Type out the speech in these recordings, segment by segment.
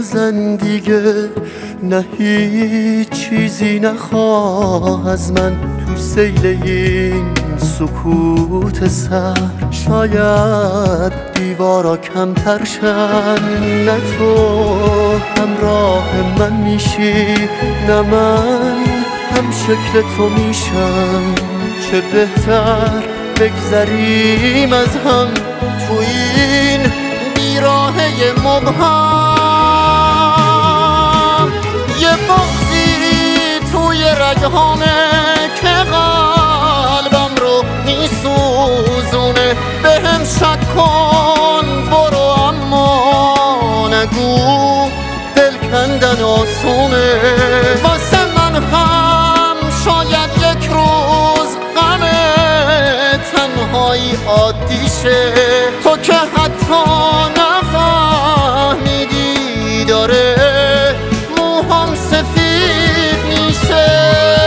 نزن دیگه، نه هیچ چیزی نخواه از من تو سیل این سکوت سر. شاید دیوارا کمتر شن، نه تو همراه من میشی نه من هم شکل تو میشم. چه بهتر بگذریم از هم تو این بیراهه مبهم. یه بغضی توی رگهامه که قلبم رو میسوزونه. بهم شک کن برو اما نگو دل کندن آسونه. واسه من هم شاید یک روز غم تنهایی عادی شه. تو که حتی نفهمیدی داره موهام سفید میشه.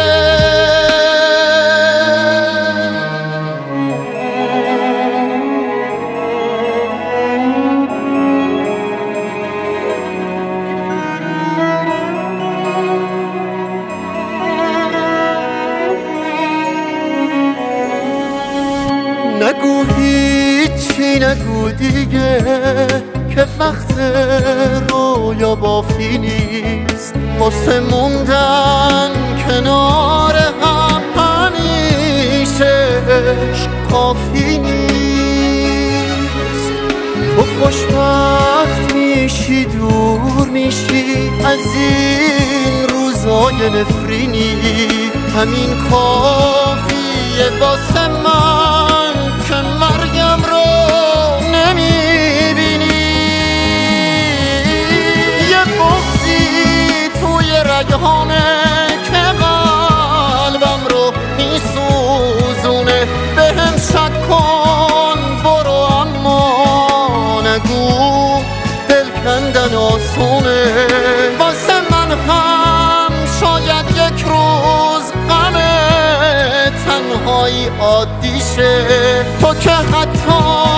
نگو هیچی نگو دیگه که وقت رویا بافی نیست. واسه موندن کنار هم همیشه کافی نیست. تو خوشبخت میشی دور میشی از این روزای نفرینی. همین کافیه واسه من که مرگم رو نمیبینی. یه بغضی توی رگهامه که قلبم رو میسوزونه. بهم شک کن برو اما نگو دل کندن آسونه. واسه من هم شاید یک روز غم تنهایی عادی شه. تو که حتی